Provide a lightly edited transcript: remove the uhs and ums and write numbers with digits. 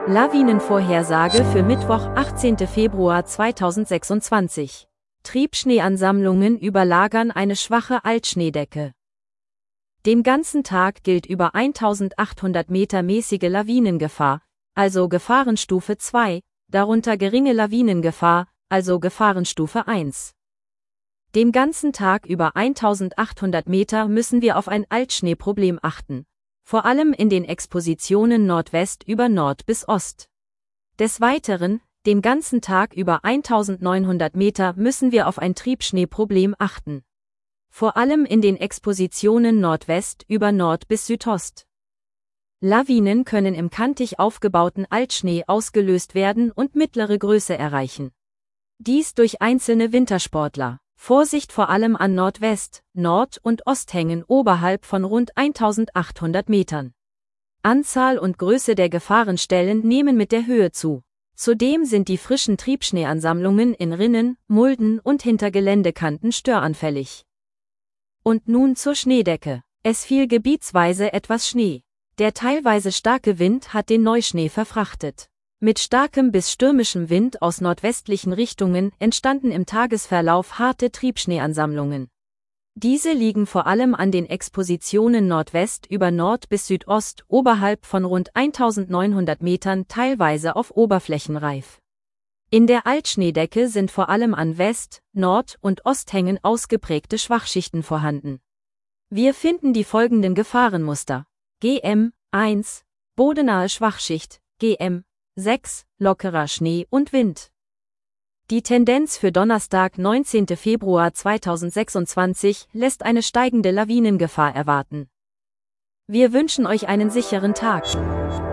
Lawinenvorhersage für Mittwoch, 18. Februar 2026. Triebschneeansammlungen überlagern eine schwache Altschneedecke. Den ganzen Tag gilt über 1800 Meter mäßige Lawinengefahr, also Gefahrenstufe 2, darunter geringe Lawinengefahr, also Gefahrenstufe 1. Den ganzen Tag über 1800 Meter müssen wir auf ein Altschneeproblem achten. Vor allem in den Expositionen Nordwest über Nord bis Ost. Des Weiteren, den ganzen Tag über 1900 Meter müssen wir auf ein Triebschneeproblem achten. Vor allem in den Expositionen Nordwest über Nord bis Südost. Lawinen können im kantig aufgebauten Altschnee ausgelöst werden und mittlere Größe erreichen. Dies durch einzelne Wintersportler. Vorsicht vor allem an Nordwest-, Nord- und Osthängen oberhalb von rund 1800 Metern. Anzahl und Größe der Gefahrenstellen nehmen mit der Höhe zu. Zudem sind die frischen Triebschneeansammlungen in Rinnen, Mulden und hinter Geländekanten störanfällig. Und nun zur Schneedecke. Es fiel gebietsweise etwas Schnee. Der teilweise starke Wind hat den Neuschnee verfrachtet. Mit starkem bis stürmischem Wind aus nordwestlichen Richtungen entstanden im Tagesverlauf harte Triebschneeansammlungen. Diese liegen vor allem an den Expositionen Nordwest über Nord bis Südost oberhalb von rund 1900 Metern teilweise auf Oberflächenreif. In der Altschneedecke sind vor allem an West-, Nord- und Osthängen ausgeprägte Schwachschichten vorhanden. Wir finden die folgenden Gefahrenmuster: GM 1, bodenahe Schwachschicht, GM 6, lockerer Schnee und Wind. Die Tendenz für Donnerstag, 19. Februar 2026, lässt eine steigende Lawinengefahr erwarten. Wir wünschen euch einen sicheren Tag.